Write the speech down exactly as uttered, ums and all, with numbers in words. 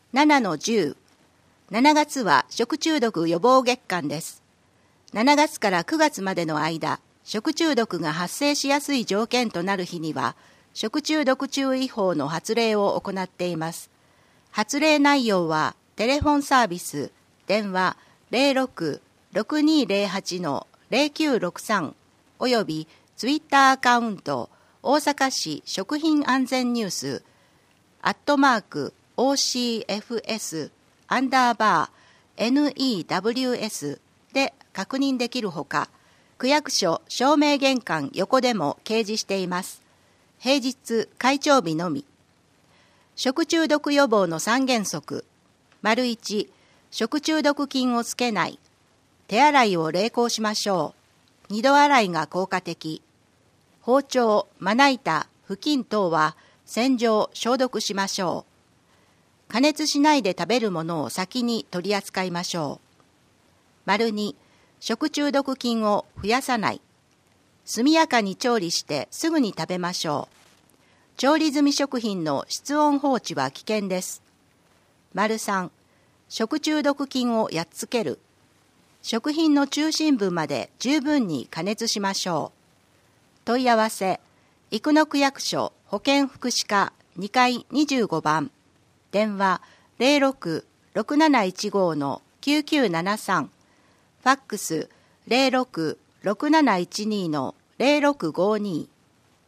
ななのじゅう、しちがつは食中毒予防月間です。しちがつからくがつまでの間、食中毒が発生しやすい条件となる日には、食中毒注意報の発令を行っています。発令内容は、テレフォンサービス、電話 ゼロろく ろくにーゼロはち のゼロきゅうろくさんおよびツイッターアカウント、大阪市食品安全ニュース、アットマーク オーシーエフエス アンダーバー エヌイーダブリューエス で確認できるほか、区役所正面玄関横でも掲示しています。平日開帳日のみ。食中毒予防の三原則。丸いち、食中毒菌をつけない。手洗いを励行しましょう。二度洗いが効果的。包丁、まな板、布巾等は洗浄、消毒しましょう。加熱しないで食べるものを先に取り扱いましょう。丸に、食中毒菌を増やさない。速やかに調理してすぐに食べましょう。調理済み食品の室温放置は危険です。丸さん、食中毒菌をやっつける。食品の中心部まで十分に加熱しましょう。問い合わせ、生野区役所保健福祉課にかいにじゅうごばん、電話 ゼロろく ろくなないちご のきゅうきゅうななさん、ファックス ゼロろく ろくなないちに のゼロろくごに